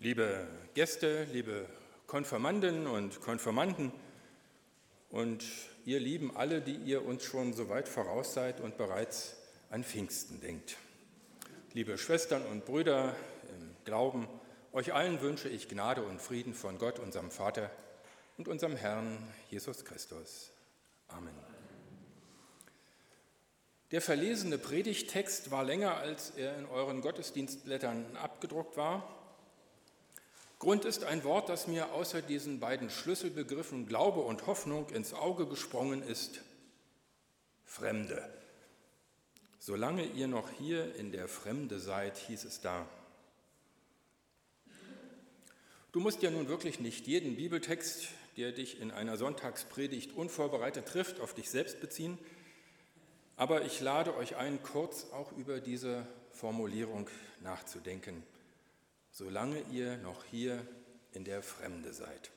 Liebe Gäste, liebe Konfirmandinnen und Konfirmanden und ihr Lieben alle, die ihr uns schon so weit voraus seid und bereits an Pfingsten denkt. Liebe Schwestern und Brüder im Glauben, euch allen wünsche ich Gnade und Frieden von Gott, unserem Vater und unserem Herrn Jesus Christus. Amen. Der verlesene Predigttext war länger, als er in euren Gottesdienstblättern abgedruckt war. Grund ist ein Wort, das mir außer diesen beiden Schlüsselbegriffen Glaube und Hoffnung ins Auge gesprungen ist: Fremde. Solange ihr noch hier in der Fremde seid, hieß es da. Du musst ja nun wirklich nicht jeden Bibeltext, der dich in einer Sonntagspredigt unvorbereitet trifft, auf dich selbst beziehen, aber ich lade euch ein, kurz auch über diese Formulierung nachzudenken: Solange ihr noch hier in der Fremde seid.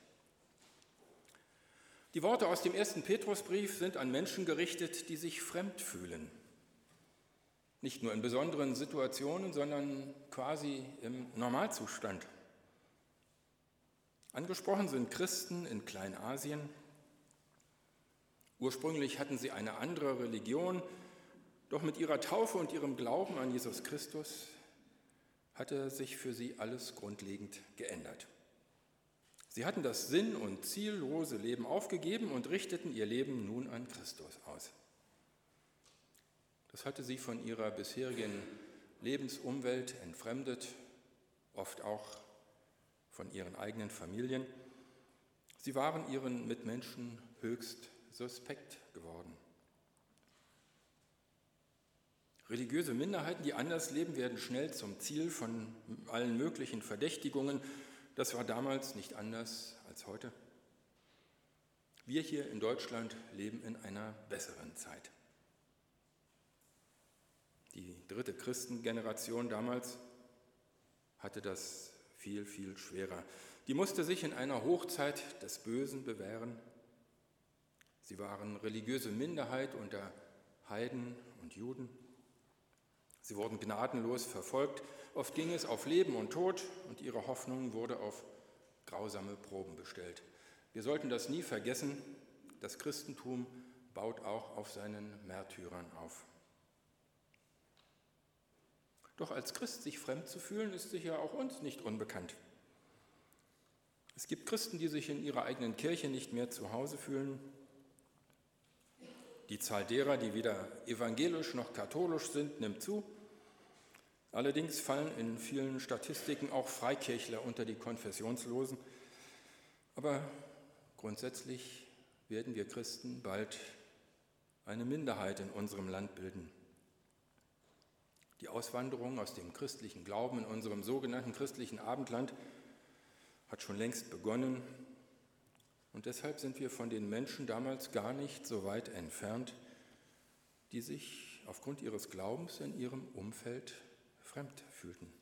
Die Worte aus dem 1. Petrusbrief sind an Menschen gerichtet, die sich fremd fühlen. Nicht nur in besonderen Situationen, sondern quasi im Normalzustand. Angesprochen sind Christen in Kleinasien. Ursprünglich hatten sie eine andere Religion, doch mit ihrer Taufe und ihrem Glauben an Jesus Christus hatte sich für sie alles grundlegend geändert. Sie hatten das sinn- und ziellose Leben aufgegeben und richteten ihr Leben nun an Christus aus. Das hatte sie von ihrer bisherigen Lebensumwelt entfremdet, oft auch von ihren eigenen Familien. Sie waren ihren Mitmenschen höchst suspekt geworden. Religiöse Minderheiten, die anders leben, werden schnell zum Ziel von allen möglichen Verdächtigungen. Das war damals nicht anders als heute. Wir hier in Deutschland leben in einer besseren Zeit. Die dritte Christengeneration damals hatte das viel, viel schwerer. Die musste sich in einer Hochzeit des Bösen bewähren. Sie waren religiöse Minderheit unter Heiden und Juden. Sie wurden gnadenlos verfolgt. Oft ging es auf Leben und Tod und ihre Hoffnung wurde auf grausame Proben bestellt. Wir sollten das nie vergessen. Das Christentum baut auch auf seinen Märtyrern auf. Doch als Christ sich fremd zu fühlen, ist sicher auch uns nicht unbekannt. Es gibt Christen, die sich in ihrer eigenen Kirche nicht mehr zu Hause fühlen. Die Zahl derer, die weder evangelisch noch katholisch sind, nimmt zu. Allerdings fallen in vielen Statistiken auch Freikirchler unter die Konfessionslosen. Aber grundsätzlich werden wir Christen bald eine Minderheit in unserem Land bilden. Die Auswanderung aus dem christlichen Glauben in unserem sogenannten christlichen Abendland hat schon längst begonnen. Und deshalb sind wir von den Menschen damals gar nicht so weit entfernt, die sich aufgrund ihres Glaubens in ihrem Umfeld fremd fühlten.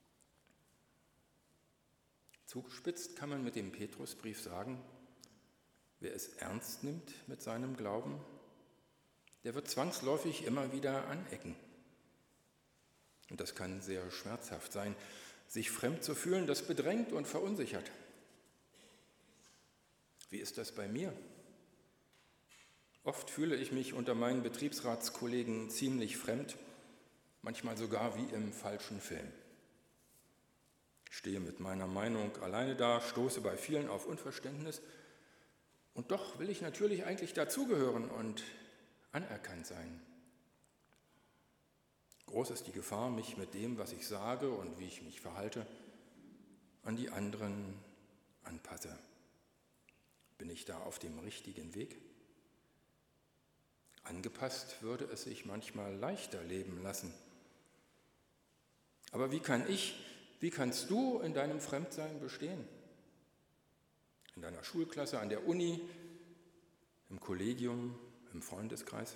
Zugespitzt kann man mit dem Petrusbrief sagen: Wer es ernst nimmt mit seinem Glauben, der wird zwangsläufig immer wieder anecken. Und das kann sehr schmerzhaft sein. Sich fremd zu fühlen, das bedrängt und verunsichert. Wie ist das bei mir? Oft fühle ich mich unter meinen Betriebsratskollegen ziemlich fremd, manchmal sogar wie im falschen Film. Ich stehe mit meiner Meinung alleine da, stoße bei vielen auf Unverständnis und doch will ich natürlich eigentlich dazugehören und anerkannt sein. Groß ist die Gefahr, mich mit dem, was ich sage und wie ich mich verhalte, an die anderen anpasse. Bin ich da auf dem richtigen Weg? Angepasst würde es sich manchmal leichter leben lassen. Aber wie kannst du in deinem Fremdsein bestehen? In deiner Schulklasse, an der Uni, im Kollegium, im Freundeskreis?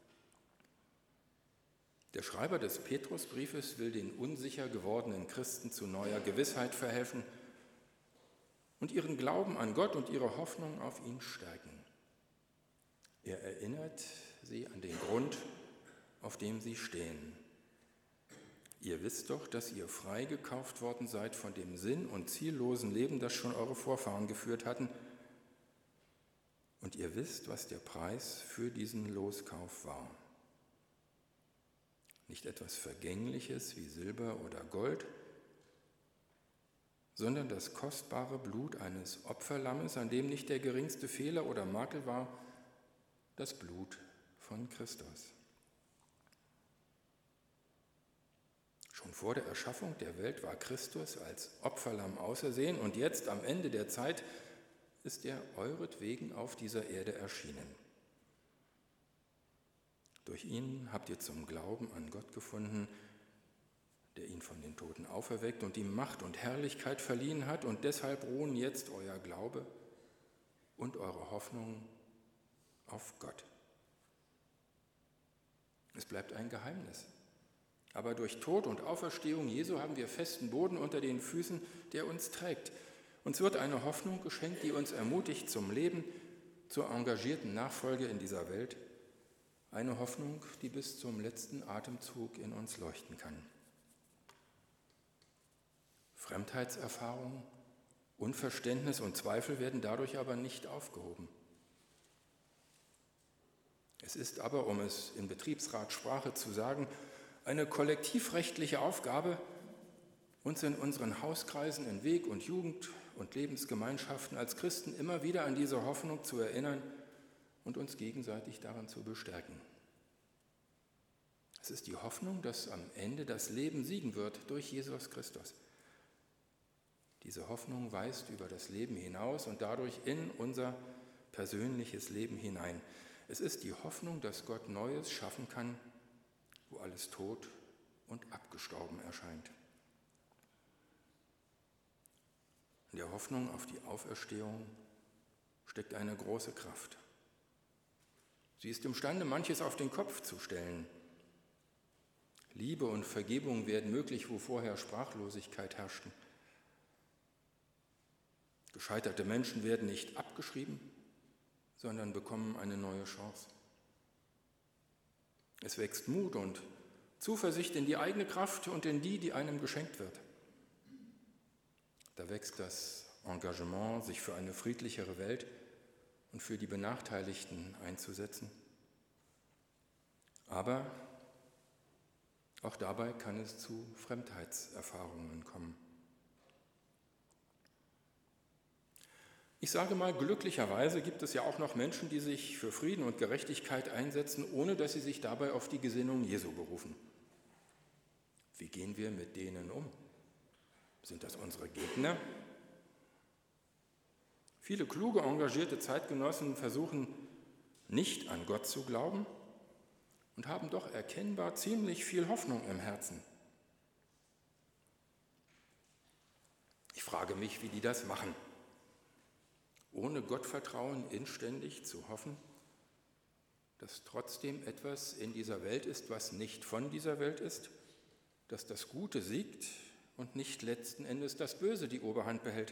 Der Schreiber des Petrusbriefes will den unsicher gewordenen Christen zu neuer Gewissheit verhelfen und ihren Glauben an Gott und ihre Hoffnung auf ihn stärken. Er erinnert sie an den Grund, auf dem sie stehen. Ihr wisst doch, dass ihr freigekauft worden seid von dem sinn- und ziellosen Leben, das schon eure Vorfahren geführt hatten. Und ihr wisst, was der Preis für diesen Loskauf war. Nicht etwas Vergängliches wie Silber oder Gold, sondern das kostbare Blut eines Opferlammes, an dem nicht der geringste Fehler oder Makel war, das Blut von Christus. Schon vor der Erschaffung der Welt war Christus als Opferlamm ausersehen und jetzt am Ende der Zeit ist er euretwegen auf dieser Erde erschienen. Durch ihn habt ihr zum Glauben an Gott gefunden, der ihn von den Toten auferweckt und ihm Macht und Herrlichkeit verliehen hat, und deshalb ruhen jetzt euer Glaube und eure Hoffnung auf Gott. Es bleibt ein Geheimnis. Aber durch Tod und Auferstehung Jesu haben wir festen Boden unter den Füßen, der uns trägt. Uns wird eine Hoffnung geschenkt, die uns ermutigt zum Leben, zur engagierten Nachfolge in dieser Welt. Eine Hoffnung, die bis zum letzten Atemzug in uns leuchten kann. Fremdheitserfahrung, Unverständnis und Zweifel werden dadurch aber nicht aufgehoben. Es ist aber, um es in Betriebsratssprache zu sagen, eine kollektivrechtliche Aufgabe, uns in unseren Hauskreisen, in Weg- und Jugend- und Lebensgemeinschaften als Christen immer wieder an diese Hoffnung zu erinnern und uns gegenseitig daran zu bestärken. Es ist die Hoffnung, dass am Ende das Leben siegen wird durch Jesus Christus. Diese Hoffnung weist über das Leben hinaus und dadurch in unser persönliches Leben hinein. Es ist die Hoffnung, dass Gott Neues schaffen kann, wo alles tot und abgestorben erscheint. In der Hoffnung auf die Auferstehung steckt eine große Kraft. Sie ist imstande, manches auf den Kopf zu stellen. Liebe und Vergebung werden möglich, wo vorher Sprachlosigkeit herrschte. Gescheiterte Menschen werden nicht abgeschrieben, sondern bekommen eine neue Chance. Es wächst Mut und Zuversicht in die eigene Kraft und in die, die einem geschenkt wird. Da wächst das Engagement, sich für eine friedlichere Welt und für die Benachteiligten einzusetzen. Aber auch dabei kann es zu Fremdheitserfahrungen kommen. Ich sage mal, glücklicherweise gibt es ja auch noch Menschen, die sich für Frieden und Gerechtigkeit einsetzen, ohne dass sie sich dabei auf die Gesinnung Jesu berufen. Wie gehen wir mit denen um? Sind das unsere Gegner? Viele kluge, engagierte Zeitgenossen versuchen nicht an Gott zu glauben und haben doch erkennbar ziemlich viel Hoffnung im Herzen. Ich frage mich, wie die das machen. Ohne Gottvertrauen inständig zu hoffen, dass trotzdem etwas in dieser Welt ist, was nicht von dieser Welt ist, dass das Gute siegt und nicht letzten Endes das Böse die Oberhand behält.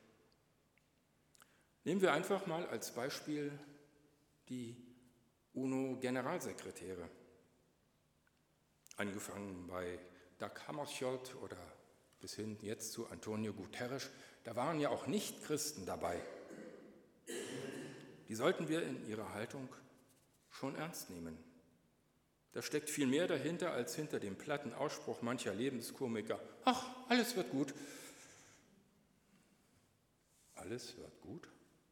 Nehmen wir einfach mal als Beispiel die UNO-Generalsekretäre, angefangen bei Dag Hammarskjöld oder bis hin jetzt zu Antonio Guterres. Da waren ja auch Nicht-Christen dabei. Die sollten wir in ihrer Haltung schon ernst nehmen. Da steckt viel mehr dahinter als hinter dem platten Ausspruch mancher Lebenskomiker: Ach, alles wird gut. Alles wird gut?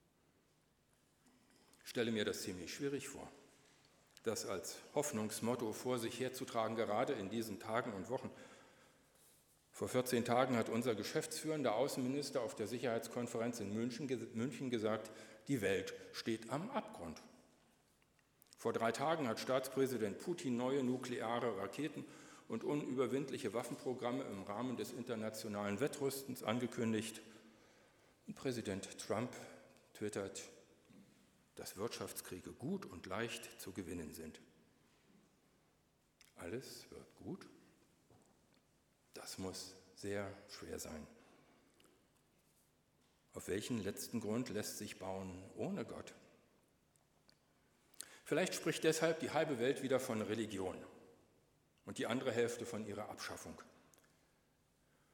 Ich stelle mir das ziemlich schwierig vor, das als Hoffnungsmotto vor sich herzutragen, gerade in diesen Tagen und Wochen. Vor 14 Tagen hat unser geschäftsführender Außenminister auf der Sicherheitskonferenz in München gesagt, die Welt steht am Abgrund. Vor 3 Tagen hat Staatspräsident Putin neue nukleare Raketen und unüberwindliche Waffenprogramme im Rahmen des internationalen Wettrüstens angekündigt. Und Präsident Trump twittert, dass Wirtschaftskriege gut und leicht zu gewinnen sind. Alles wird gut? Das muss sehr schwer sein. Auf welchen letzten Grund lässt sich bauen ohne Gott? Vielleicht spricht deshalb die halbe Welt wieder von Religion und die andere Hälfte von ihrer Abschaffung.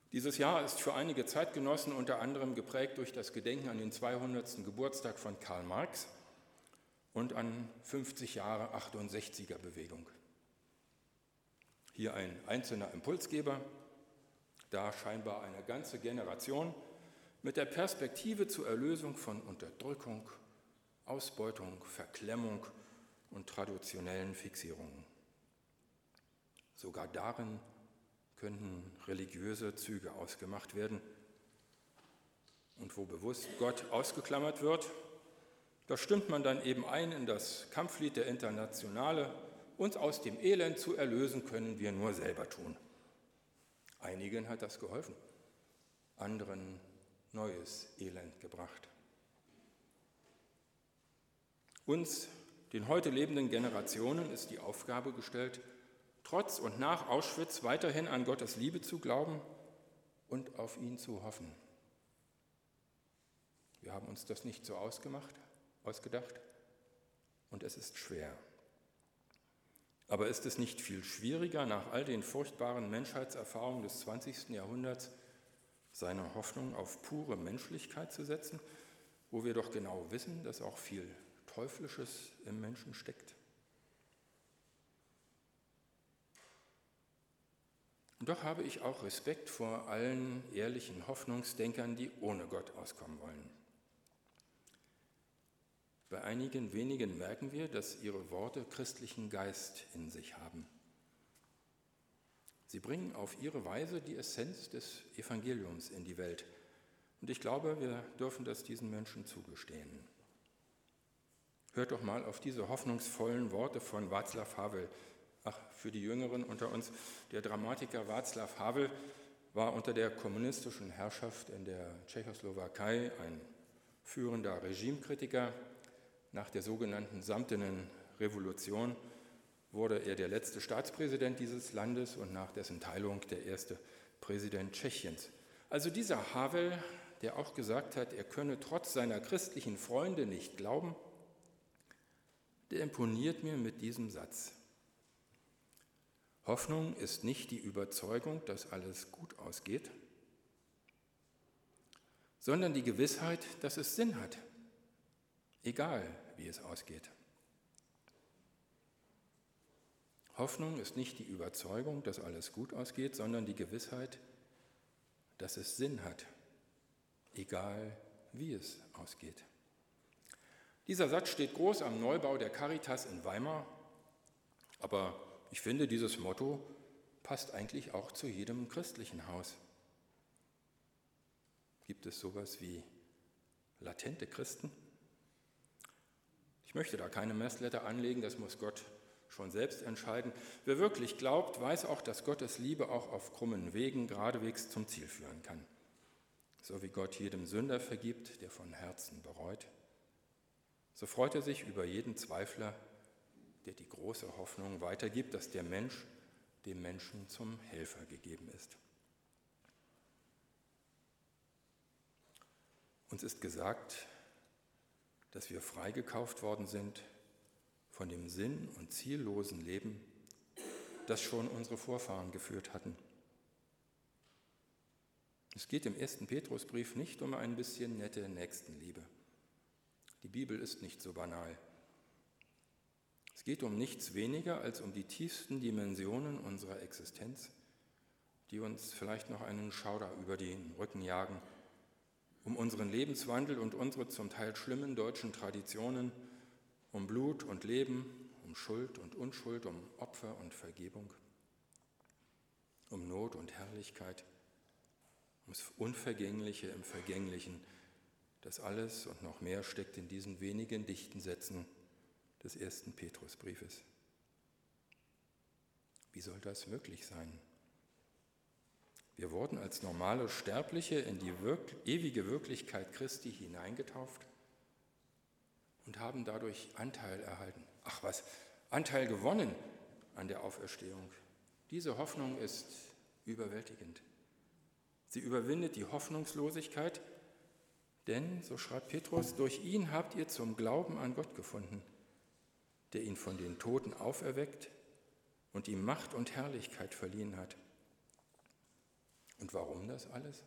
Dieses Jahr ist für einige Zeitgenossen unter anderem geprägt durch das Gedenken an den 200. Geburtstag von Karl Marx und an 50 Jahre 68er-Bewegung. Hier ein einzelner Impulsgeber, da scheinbar eine ganze Generation mit der Perspektive zur Erlösung von Unterdrückung, Ausbeutung, Verklemmung und traditionellen Fixierungen. Sogar darin könnten religiöse Züge ausgemacht werden. Und wo bewusst Gott ausgeklammert wird, da stimmt man dann eben ein in das Kampflied der Internationale: Uns aus dem Elend zu erlösen, können wir nur selber tun. Einigen hat das geholfen, anderen neues Elend gebracht. Uns, den heute lebenden Generationen, ist die Aufgabe gestellt, trotz und nach Auschwitz weiterhin an Gottes Liebe zu glauben und auf ihn zu hoffen. Wir haben uns das nicht so ausgedacht und es ist schwer. Aber ist es nicht viel schwieriger, nach all den furchtbaren Menschheitserfahrungen des 20. Jahrhunderts seine Hoffnung auf pure Menschlichkeit zu setzen, wo wir doch genau wissen, dass auch viel Teuflisches im Menschen steckt? Und doch habe ich auch Respekt vor allen ehrlichen Hoffnungsdenkern, die ohne Gott auskommen wollen. Bei einigen wenigen merken wir, dass ihre Worte christlichen Geist in sich haben. Sie bringen auf ihre Weise die Essenz des Evangeliums in die Welt. Und ich glaube, wir dürfen das diesen Menschen zugestehen. Hört doch mal auf diese hoffnungsvollen Worte von Václav Havel. Ach, für die Jüngeren unter uns, der Dramatiker Václav Havel war unter der kommunistischen Herrschaft in der Tschechoslowakei ein führender Regimekritiker. Nach der sogenannten Samtenen Revolution wurde er der letzte Staatspräsident dieses Landes und nach dessen Teilung der erste Präsident Tschechiens. Also dieser Havel, der auch gesagt hat, er könne trotz seiner christlichen Freunde nicht glauben, der imponiert mir mit diesem Satz: Hoffnung ist nicht die Überzeugung, dass alles gut ausgeht, sondern die Gewissheit, dass es Sinn hat, egal wie es ausgeht. Hoffnung ist nicht die Überzeugung, dass alles gut ausgeht, sondern die Gewissheit, dass es Sinn hat, egal wie es ausgeht. Dieser Satz steht groß am Neubau der Caritas in Weimar, aber ich finde, dieses Motto passt eigentlich auch zu jedem christlichen Haus. Gibt es sowas wie latente Christen? Ich möchte da keine Messlatte anlegen, das muss Gott schon selbst entscheiden. Wer wirklich glaubt, weiß auch, dass Gottes Liebe auch auf krummen Wegen geradewegs zum Ziel führen kann. So wie Gott jedem Sünder vergibt, der von Herzen bereut, so freut er sich über jeden Zweifler, der die große Hoffnung weitergibt, dass der Mensch dem Menschen zum Helfer gegeben ist. Uns ist gesagt, dass wir freigekauft worden sind von dem sinn- und ziellosen Leben, das schon unsere Vorfahren geführt hatten. Es geht im 1. Petrusbrief nicht um ein bisschen nette Nächstenliebe. Die Bibel ist nicht so banal. Es geht um nichts weniger als um die tiefsten Dimensionen unserer Existenz, die uns vielleicht noch einen Schauder über den Rücken jagen, um unseren Lebenswandel und unsere zum Teil schlimmen deutschen Traditionen, um Blut und Leben, um Schuld und Unschuld, um Opfer und Vergebung, um Not und Herrlichkeit, ums Unvergängliche im Vergänglichen. Das alles und noch mehr steckt in diesen wenigen dichten Sätzen des 1. Petrusbriefes. Wie soll das möglich sein? Wir wurden als normale Sterbliche in die ewige Wirklichkeit Christi hineingetauft und haben dadurch Anteil erhalten. Ach was, Anteil gewonnen an der Auferstehung. Diese Hoffnung ist überwältigend. Sie überwindet die Hoffnungslosigkeit, denn, so schreibt Petrus, durch ihn habt ihr zum Glauben an Gott gefunden, der ihn von den Toten auferweckt und ihm Macht und Herrlichkeit verliehen hat. Und warum das alles?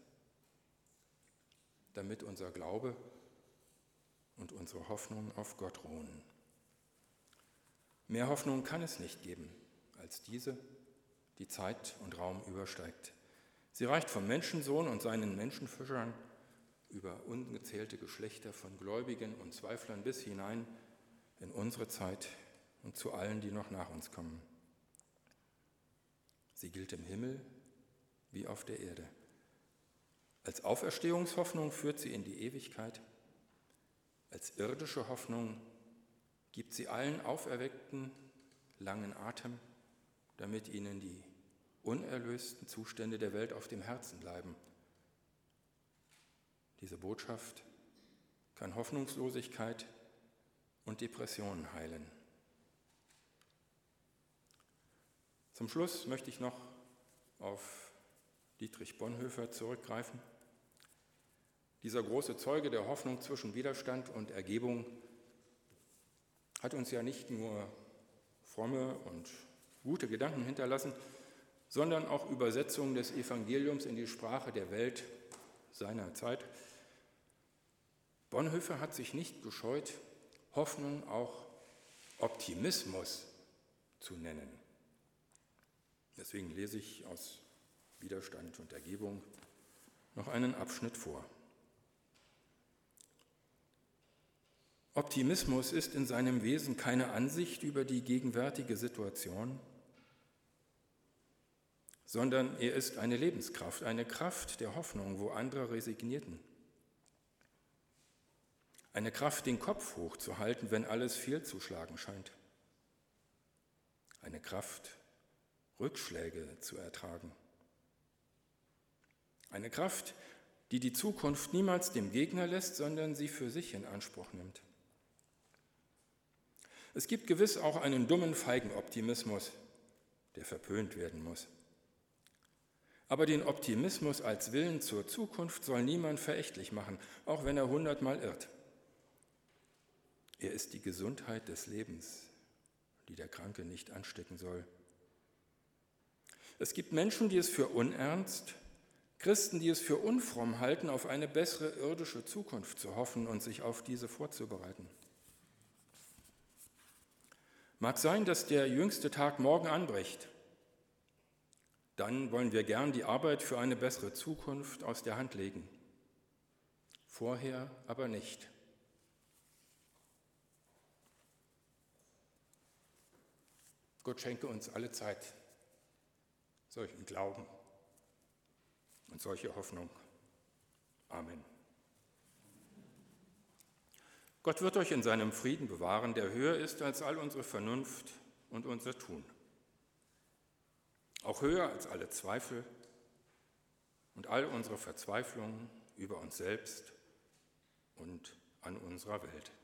Damit unser Glaube und unsere Hoffnung auf Gott ruhen. Mehr Hoffnung kann es nicht geben als diese, die Zeit und Raum übersteigt. Sie reicht vom Menschensohn und seinen Menschenfischern über ungezählte Geschlechter von Gläubigen und Zweiflern bis hinein in unsere Zeit und zu allen, die noch nach uns kommen. Sie gilt im Himmel wie auf der Erde. Als Auferstehungshoffnung führt sie in die Ewigkeit. Als irdische Hoffnung gibt sie allen Auferweckten langen Atem, damit ihnen die unerlösten Zustände der Welt auf dem Herzen bleiben. Diese Botschaft kann Hoffnungslosigkeit und Depressionen heilen. Zum Schluss möchte ich noch auf Dietrich Bonhoeffer zurückgreifen. Dieser große Zeuge der Hoffnung zwischen Widerstand und Ergebung hat uns ja nicht nur fromme und gute Gedanken hinterlassen, sondern auch Übersetzungen des Evangeliums in die Sprache der Welt seiner Zeit. Bonhoeffer hat sich nicht gescheut, Hoffnung auch Optimismus zu nennen. Deswegen lese ich aus Widerstand und Ergebung noch einen Abschnitt vor. Optimismus ist in seinem Wesen keine Ansicht über die gegenwärtige Situation, sondern er ist eine Lebenskraft, eine Kraft der Hoffnung, wo andere resignierten. Eine Kraft, den Kopf hochzuhalten, wenn alles fehlzuschlagen scheint. Eine Kraft, Rückschläge zu ertragen. Eine Kraft, die die Zukunft niemals dem Gegner lässt, sondern sie für sich in Anspruch nimmt. Es gibt gewiss auch einen dummen Feigenoptimismus, der verpönt werden muss. Aber den Optimismus als Willen zur Zukunft soll niemand verächtlich machen, auch wenn er 100-mal irrt. Er ist die Gesundheit des Lebens, die der Kranke nicht anstecken soll. Es gibt Menschen, die es für unernst, Christen, die es für unfromm halten, auf eine bessere irdische Zukunft zu hoffen und sich auf diese vorzubereiten. Mag sein, dass der jüngste Tag morgen anbricht. Dann wollen wir gern die Arbeit für eine bessere Zukunft aus der Hand legen. Vorher aber nicht. Gott schenke uns alle Zeit solchen Glauben und solche Hoffnung. Amen. Gott wird euch in seinem Frieden bewahren, der höher ist als all unsere Vernunft und unser Tun. Auch höher als alle Zweifel und all unsere Verzweiflungen über uns selbst und an unserer Welt.